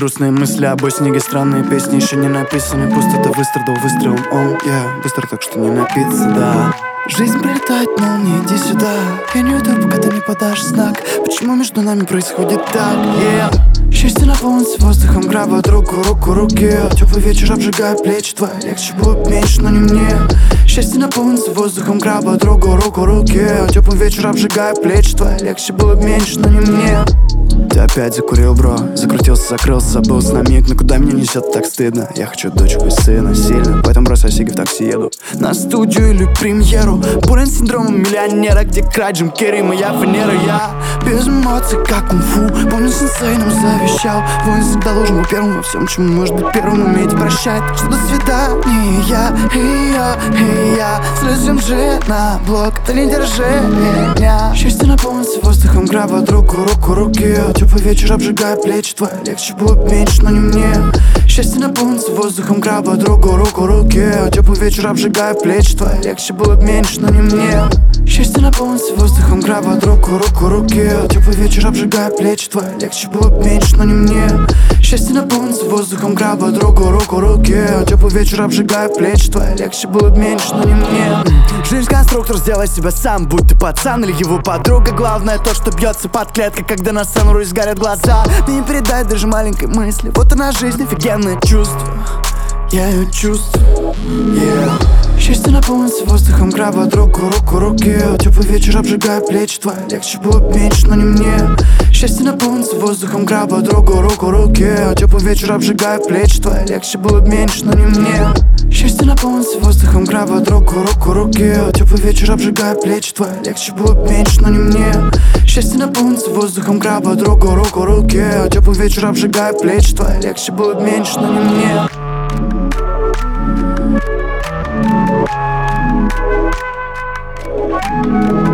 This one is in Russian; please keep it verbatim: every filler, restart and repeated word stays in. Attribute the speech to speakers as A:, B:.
A: грустные мысли, а бой снеги, странные песни еще не написаны. Пустота выстрадал выстрелом, он, yeah, быстро так, что не напиться, да. Жизнь прилетает, молния, иди сюда. Я не уйду, пока ты не подашь знак. Почему между нами происходит так, yeah. Счастье наполнится воздухом, граба руку, руку, руки. Теплый вечер обжигает плечи твои. Легче будет меньше, но не мне. Счастье наполнится воздухом, граба руку, руку, руки. Теплый вечер обжигает плечи твои. Легче будет меньше, но не мне. Ты опять закурил, бро, закрутился, закрылся, забылся на миг. Но куда меня несет, так стыдно. Я хочу дочку и сына сильно, поэтому бросаю сиги, в такси еду на студию или премьеру. Болен синдромом миллионера, где край Джим Керри, моя фанера. Я без эмоций, как кунг-фу. Помню, сенсей нам завещал: воин всегда должен быть первым во всем, чему может быть первым, уметь прощать. Что до свидания, я, и я, и я. Слезем же на блок, ты не держи меня. Счастье наполнится воздухом, граба руку, руку, руки. Теплый вечер обжигает плечи твои. Легче будет меньше, но не мне. Счастье наполнится воздухом, граба руку, руку, руки. Теплый вечер обжигает плечи твои. Легче будет меньше, но не мне. Счастье наполнится воздухом, граба руку, руку, руки. Теплый вечер обжигает плечи твои. Легче будет меньше, но не мне. Счастье наполнится воздухом, граба руку, руку, руки. Теплый вечер обжигает плечи твои. Легче будет меньше, но не мне. Жизнь конструктор, сделай себя сам, будь ты пацан или его подруга. Главное то, что бьется под клеткой, когда на сцену горят глаза. Ты не передай даже маленькой мысли. Вот она жизнь, офигенное чувство. Я ее чувствую, yeah. Счастье наполнится воздухом, граба руку, руку, руки. Теплый вечер обжигает плечи твои. Легче будет меньше, но не мне. Счастье наполнится воздухом, граба руку, руку, руки. Теплый вечер обжигает плечи твои. Легче будет меньше, но не мне. Счастье наполнится воздухом, граба руку, руку, руки. Теплый вечер обжигает плечи твои. Легче будет меньше, но не мне. Счастье наполнится воздухом, граба руку, руку, руки. Теплый вечер обжигает плечи твои. Легче будет меньше, но не мне.
B: Thank you.